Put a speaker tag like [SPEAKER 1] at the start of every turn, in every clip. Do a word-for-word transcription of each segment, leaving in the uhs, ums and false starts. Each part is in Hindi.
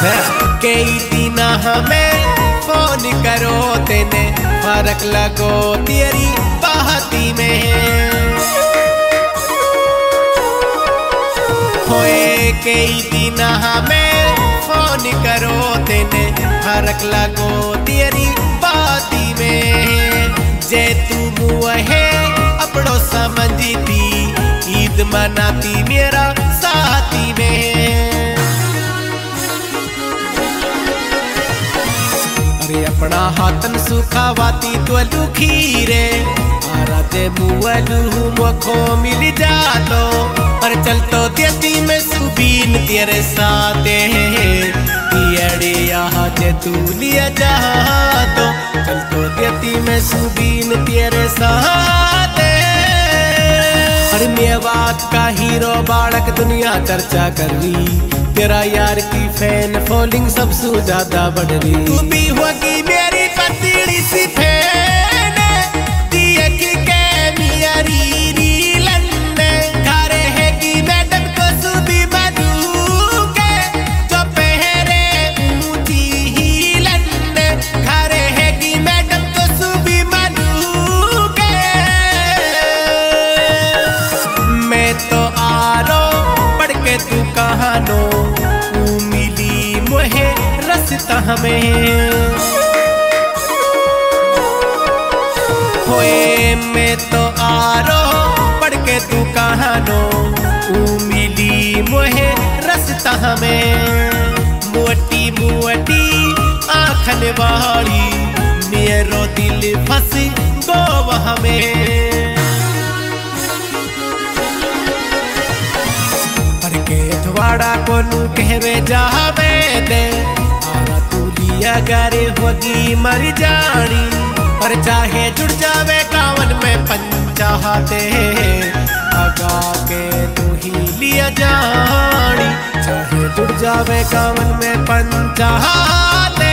[SPEAKER 1] कई दिन हमें फोन करो तेने फर्क लगो तेरी बाती में होए कई दिन हमें फोन करो तेने फर्क लगो तेरी बाती में जे तू मुहे अपनों समझती ईद मनाती मेरा साथी में अरे अपना हाथन सुखावाती तो लुखी रे आराते मुअलू मुखो मिल जातो पर चल तो देती में सुबीन तेरे साथे तियड़े यहाँ जे तू लिया जा तो चल तो देती में सुबीन तेरे साथे अरे मेवात का हीरो बालक दुनिया चर्चा कर रही तेरा यार की फैन फॉलोइंग सबसे ज्यादा बढ़ रही तू भी होगी मेरी पतली सी फैन दिए की कैमियरी रीलन घरे है की मैडम को सुबी मधु के जो पहरे ऊंची हीलन घरे है की मैडम को सुबी मधु के मैं तो आरो पढ़ के तू कहानो मिली मोहे रस्ता हमें होए मैं तो आरो पढ़ के तू कहानो मिली मोहे रस्ता हमें मोटी मोटी आँखन वाली मेरो दिल फंस गो हमें थवाड़ा को नू कहवे जावे दे आरा तू लिया गारे होगी मर जानी पर चाहे जुड़ जावे कावन में पंचाहते आगा के तू ही लिया जानी चाहे जुड़ जावे कावन में पंचाहते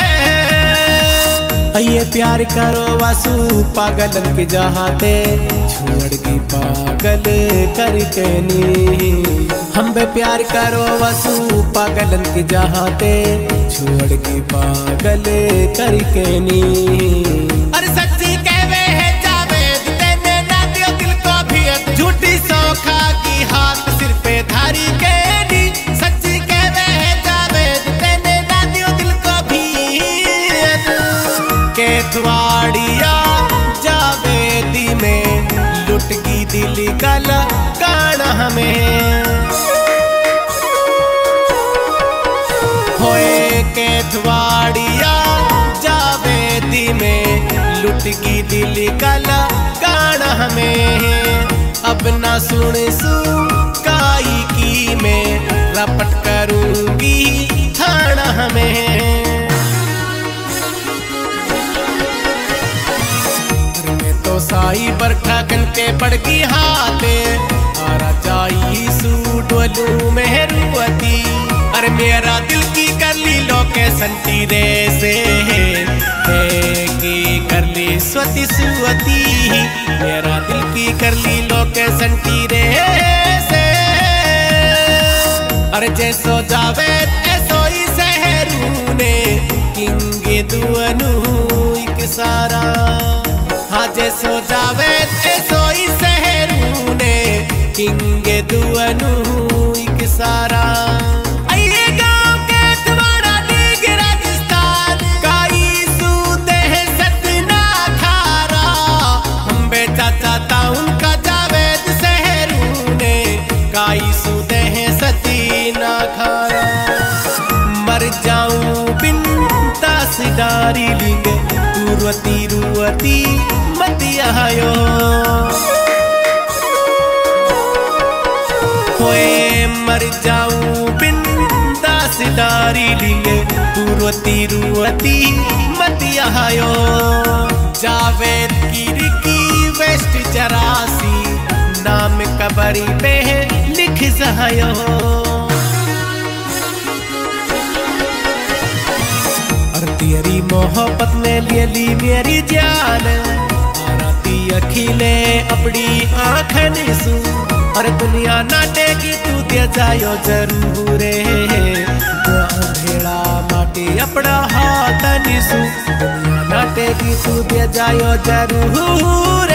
[SPEAKER 1] ये प्यार करो वासु पागलन के जहाते छोड़ की पागल करके नी हम बे प्यार करो वासु पागलन के जहाते छोड़ की पागल करके नी अरे सच्ची कहवे है जावेद तेने ना दियो दिल को भी झूठी सौखा की हाथ सिर पे धारी के नी सच्ची कहवे है जावेद तेने ना दियो दिल को भी के थवाड़िया जावेदी में लुट गई दिल कला गाना हमें होए के थवाड़िया जावेदी में लुट गई दिल कला गाना हमें अब ना सुन सू काई की मैं रपट करूंगी थाना हमें साई बरखा के पड़ गई हाथे आरा जाई सूट वलू मेहरुवती अरे मेरा दिल की कर ली लोकेशन तीरे से है की कर ली स्वती सुवती मेरा दिल की कर ली लोकेशन तीरे से अरे जैसो जावे ऐसो ही सहरू ने किंगे दुअनु एक सारा हाँ जैसो जावे ऐसो ही सहरू ने किंगे दुअनु एक सारा आइए गाँव के तुम्हारा लीग राजस्थान काई सूते है सतना खारा हम बेचा चाहता उनका जावेद सहरू ने काई सूते है सतना खारा मर जाऊं बिन तासदारी लिंग रुवती रुवती मती आयो होए मर जाऊं बिन दासदारी लिंगे रुवती रुवती मती आयो जावेद की रिकी वेस्ट चरासी नाम कबरी पे लिख जायो तेरी मोहब्बत ने ले ली मेरी जान आराती अखिले अपनी आँखन सू और दुनिया नाटेगी तू दे जायो जरूर अंधेड़ा माटी अपना हाथ निसु दुनिया नाटेगी तू दे जायो जरूर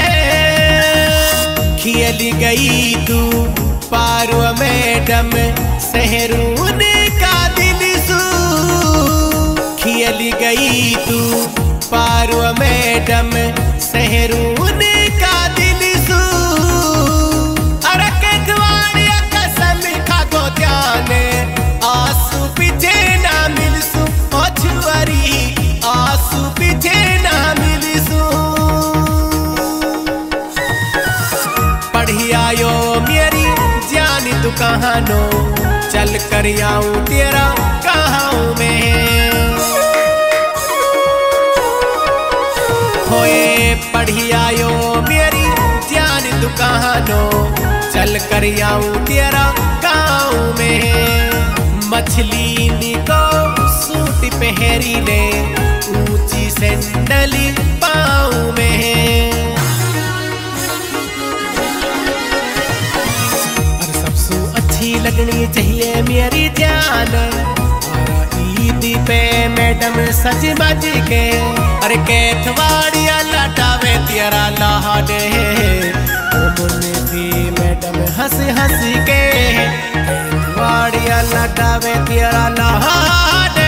[SPEAKER 1] खियली गई तू पारो मैडम सहरून का दिल सू खियली गई तू पारो मैडम सहरून का दिल सू अरे के द्वारिया कसम खा गो ध्यान आंसू पीछे ना मिलसू मछुआरी आंसू पीछे ना मिलसू पढ़ी आयो मेरी जान तू कहानो चल कर आऊं तेरा कहाँ में होए पढ़ी आयो मेरी जान तू कहानो चल कर आऊं तेरा गाँव में मछली निको सूट पहरी ले ऊंची सैंडली पाँव में और सबसे अच्छी लगनी चाहिए मेरी जान ईद पे मैडम सज बज के अरे कैथवाड़िया लटावे तेरा लहाडे मुन्ने भी मैडम हंस हंस के कैथवाड़िया लटावे तेरा लहाडे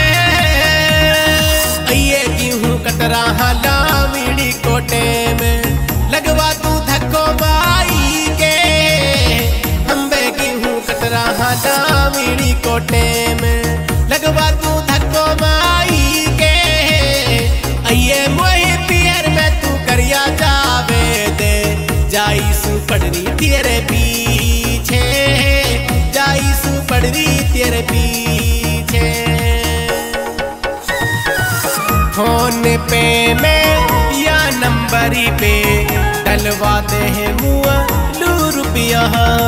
[SPEAKER 1] ये गेहूं कतरा हला मीड़ी कोटे में लगवा तू धक्को बाई के हम्बे गेहूं कतरा हला मीड़ी कोटे में लगवा तू धक्को माई के अये मोहे पियर में तू करिया जावे दे जाई सु पड़री तेरे पीछे जाई सु पड़री तेरे पीछे फोन पे में या नंबरी पे डलवा दे है मुआ लू रुपया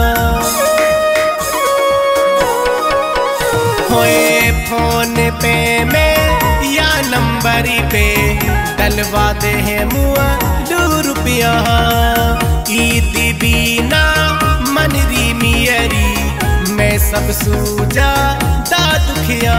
[SPEAKER 1] होए फोन पे में या नंबरी पे डलवा दे है मुआ दो रुपया ईद बीना मनरी मियरी मैं सब सूजा दा दुखिया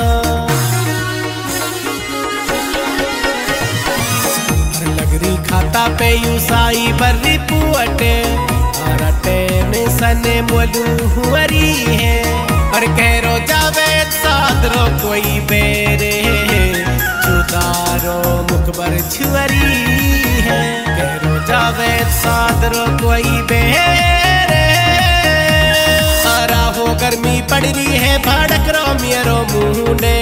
[SPEAKER 1] लगरी खाता पे यूसाई बर्री पुअटे अरटे में सने मोलू हुअरी है और कहो जावेद सादरो कोई बेरे चुदारो मुखबर छुअरी है कहो जावेद सादरो कोई बेरे आरा हो गर्मी पड़ रही है भड़क रो मेरो मुंडे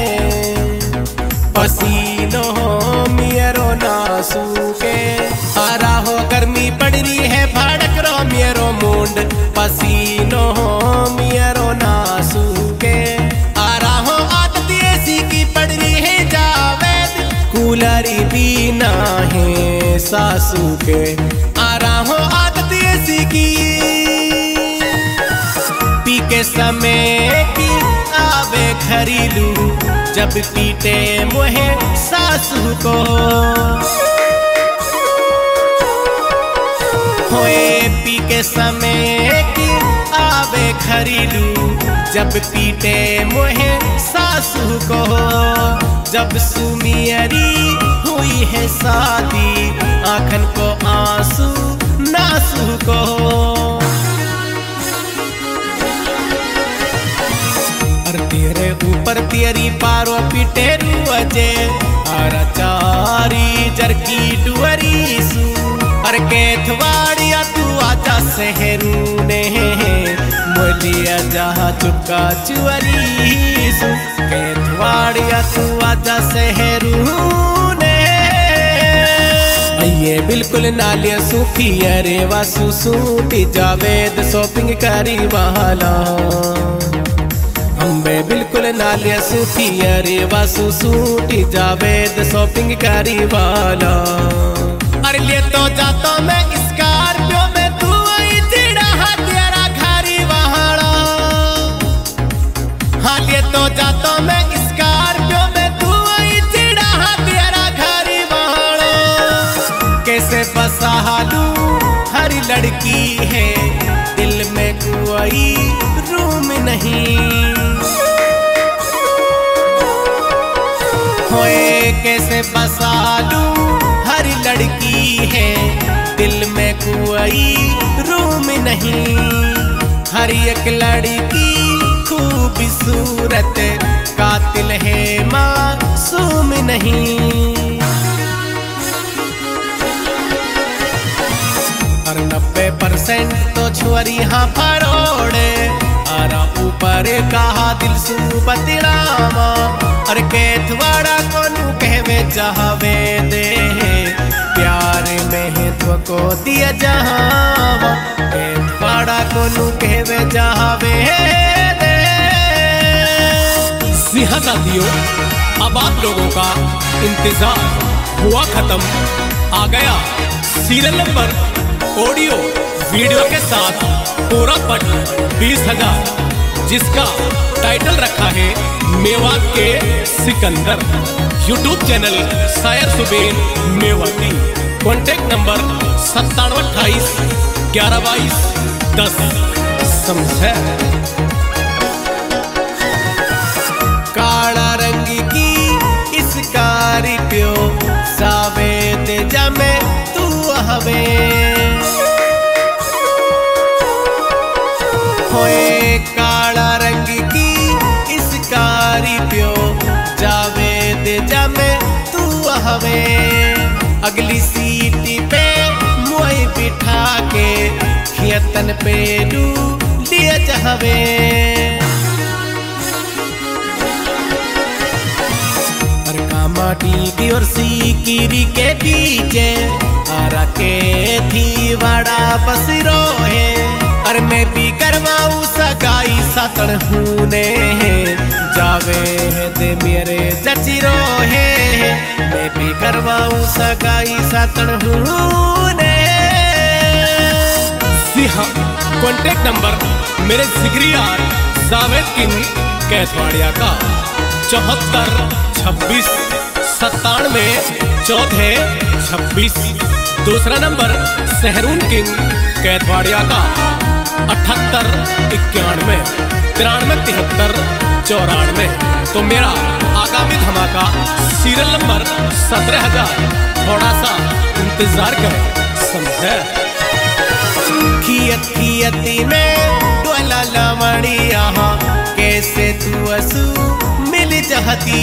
[SPEAKER 1] पसीनो मेरो नासू के आरा हो गर्मी पड़ रही है भड़क रो मेरो मुंड पसीनो मेरो नासू के आरा हो आदत ऐसी की पड़ रही है जावेद कूलरी भी ना है सासू के आरा हो आदत ऐसी की पी के समय की आवे घरेलू जब पीटे मोहे सासू को होए पी के समय की आवे घरेलू जब पीटे मोहे सासू को जब सुमियरी हुई है शादी आँखन को आंसू नासू को तेरे ऊपर तेरी पारो पिटे रुअजे और चारी जरकी डुअरी सू और कैथवाड़िया तू आजा शहरू ने मोलिया जहाँ चुका चुअरी सू कैथवाड़िया तू आजा शहरू ने ये बिल्कुल नालिया सूफी अरे वासु सूटी जावेद शॉपिंग करी वाला अम्बे बिल्कुल नालिया सूफी अरे वासु सूटी जावेद शॉपिंग करी वाला अरे ले तो जाता मैं स्कॉर्पियो में तू आई चिड़ा तेरा घरी वहाड़ा हाँ ले तो जाता मैं स्कॉर्पियो में तू आई चिड़ा तेरा घरी वहाड़ा कैसे बसा हालू हर लड़की है दिल में कोई रूम नहीं कैसे बसा लूं हर लड़की है दिल में कोई रूम नहीं। हर एक लड़की खूबसूरत कातिल है मासूम नहीं। और नब्बे परसेंट तो छुअरी हाँ फरोड़े आरा ऊपर कहा दिल सू बतिड़ावा। और केथवाड़ा कोनू कहवे चाहवे दे प्यार में तो को दिया जहावा। केथवाड़ा कोनू कहवे चाहवे दे।
[SPEAKER 2] सिंहा साथियों, अब आप लोगों का इंतजार हुआ खत्म। आ गया सीरियल नंबर ऑडियो वीडियो के साथ पूरा पट बीस हजार जिसका टाइटल रखा है मेवात के सिकंदर। यूट्यूब चैनल शायर सुबेन मेवाती। कॉन्टेक्ट नंबर सत्तानवे अट्ठाईस ग्यारह बाईस दस। समझे?
[SPEAKER 1] काला रंग की इस कारी प्यो सावेद जमे तू हवे। होए काला रंग की इस कारी प्यो जावेद जमे तू हवे। अगली सीट पे मुई बिठा के खियतन पे लू लिए चाहवे। माटी की और सीकिरी के पीछे आरा के थी वाड़ा बसरो है। और मैं भी करवाऊँ सगाई सातन हूने जावे है दे मेरे जचिरो है। मैं भी करवाऊँ सगाई सातन हूने।
[SPEAKER 2] सिंहा कॉन्टेक्ट नंबर मेरे जिगरी यार जावेद किंग कैथवाड़िया का चौहत्तर छब्बीस सत्तानवे चौथे छब्बीस। दूसरा नंबर सहरून किंग कैथवाड़िया का अठहत्तर इक्यानवे तिरानवे तिहत्तर चौरानवे। तो मेरा आगामी धमाका सीरियल नंबर सत्रह हजार थोड़ा सा इंतजार करें। समझे?
[SPEAKER 1] खियत खियती में डोला लवड़िया कैसे तू असू मिल चाहती।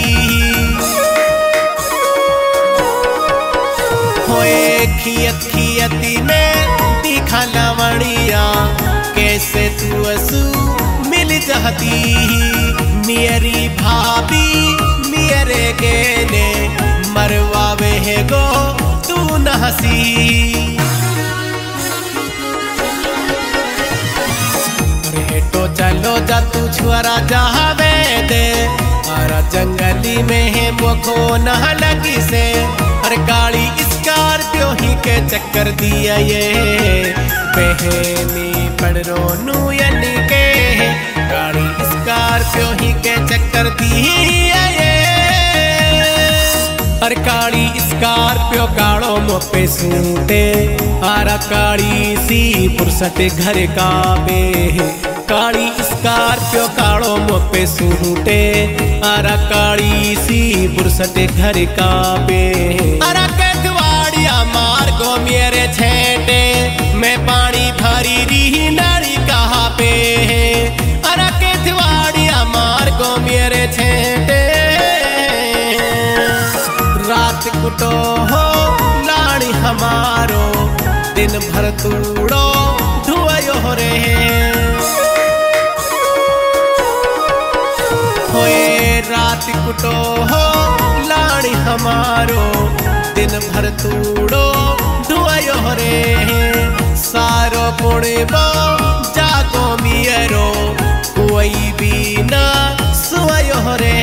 [SPEAKER 1] होए खियत खियती में दिखा लवड़िया कैसे तू असू मिल चाहती। मेरी भाभी मेरे गेने मरवावे है गो तू न हसी। तो चलो जा तू छुआरा जावे दे आरा जंगली में है मुखो न लगी से। और गाड़ी स्कॉर्पियो ही के चक्कर दिया ये बहनी पड़ रोनू यानी के। गाड़ी स्कॉर्पियो ही के चक्कर दिया ये। और काली स्कॉर्पियो काड़ो मोपे सूटे आरा काली सी पुरसट घर का बे। काली स्कॉर्पियो काड़ो मोपे सूटे आरा काली सी बुरसट घर का बे। अरा केथवाड़िया मार्गो मेरे छेटे मैं पानी भरी रही नारी कहाँ पे। अरा केथवाड़िया मार्गो मेरे छेटे रात कुटो हो लाड़ी हमारो दिन भर तूड़ो धुआयो रे। होए रात कुटो हो लाड़ी हमारो दिन भर तूड़ो धुआयो रे। सारो पुणे बो जागो मियरो कोई भी ना सुयो रे।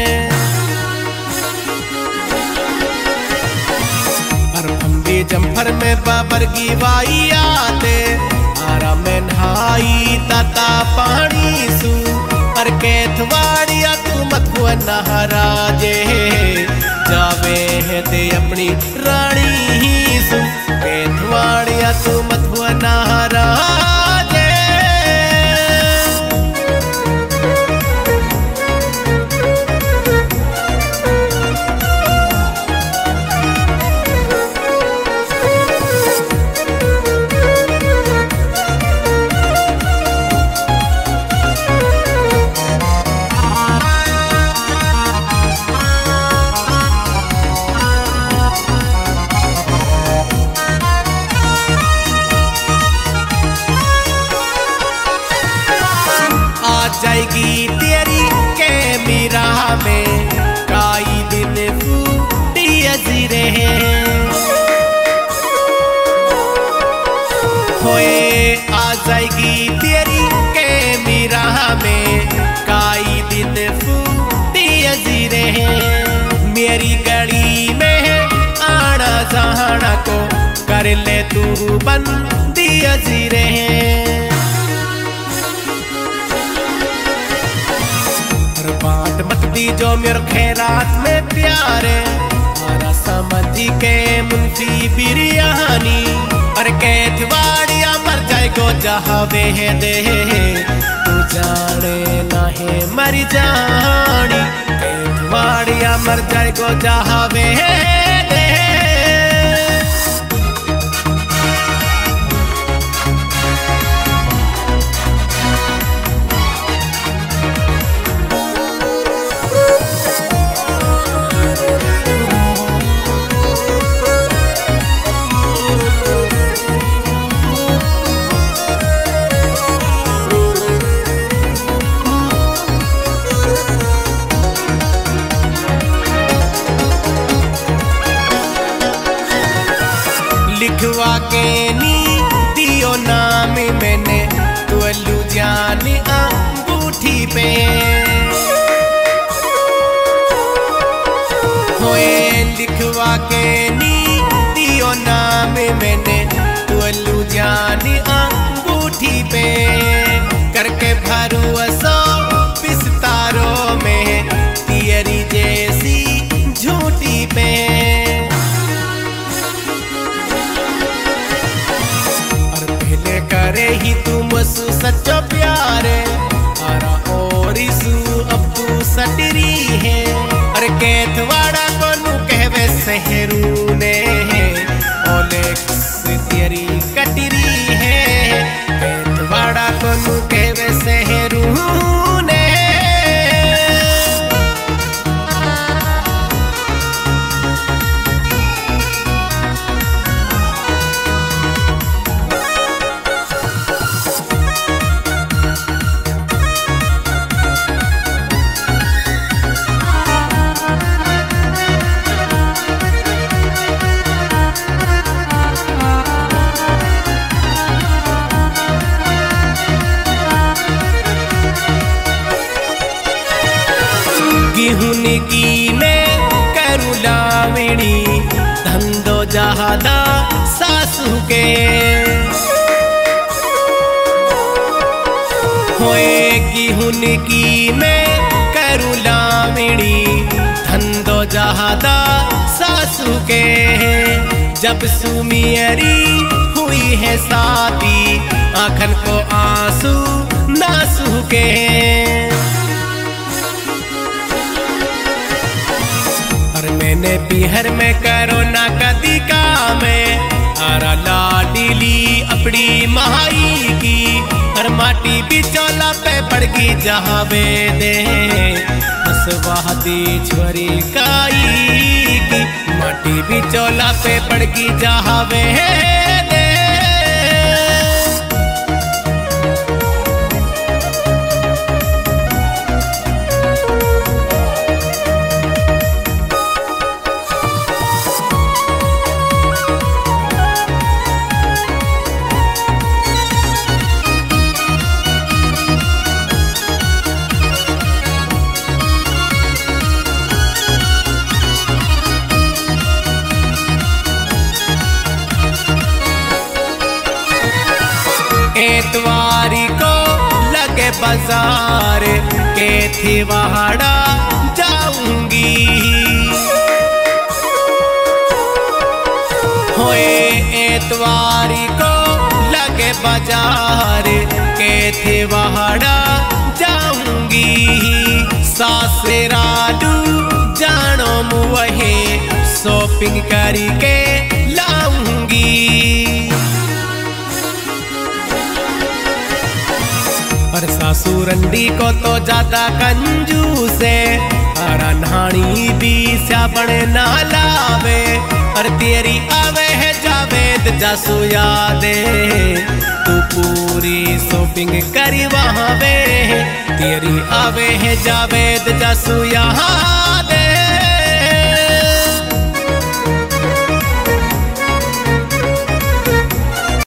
[SPEAKER 1] जम्फर में बाबर की वाई आते आरा में नहाई ताता पानी सू। और केथवाड़िया तू मत हुआ नहराजे जावे है ते अपनी रानी ही सू। केथवाड़िया तू मत हुआ नहराजे। होए आ जाएगी तेरी के मेरा में काई दिन फूटी अजीरे मेरी गली में आना जाना को कर ले तू बंदी अजीरे बाट मत दी जो मेरे खैरात में प्यारे आरा समझी के मुंशी बिरयानी और कैथवाड़िया मर जाए गो जहावे है दे तू जाने ना है मर जानी कैथवाड़िया मर जाए गो जहावे है दे लिखवा के नी दियो नाम मैंने तुअलू जानी अंगूठी पे होए लिखवा के नी दियो नाम मैंने तुअलू जानी अंगूठी पे करके भरोसा बिस्तारों में तियरी जैसी झूठी पे करे ही तुम सु सच्चो प्यारे आरा और सु अब तू सटरी है अरे कैथवाड़ा को नु कहवे सहरू ने ओलेक्स तेरी कटरी है कैथवाड़ा को नु कहवे सहरू ने गेहूं की मैं करू लावणी धंधो जहादा सासू के होए गेहूं की मैं करू लावणी धंधो जहादा सासू के जब सुमियरी हुई है शादी आंखन को आंसू नासू के और मैंने बिहर में करोना कदी का में आरा लाडीली अपनी महाई की और माटी बिचौला पे पड़ गई जहावे दे हसवादी छोरी काई की माटी बिचौला पे पड़ गई जहावे दे एतवारी को लगे बाजार कैथवाड़ा जाऊंगी होए एतवारी को लगे बाजार कैथवाड़ा जाऊंगी सासरालू जानो मुहे शॉपिंग करके लाऊंगी और सासुरंडी को तो ज्यादा कंजूस है और अनहानी भी स्यापण ना लावे और तेरी आवे है जावेद जासु यादे तू पूरी शॉपिंग करी वहाँ वे तेरी आवे है जावेद जासु यहाँ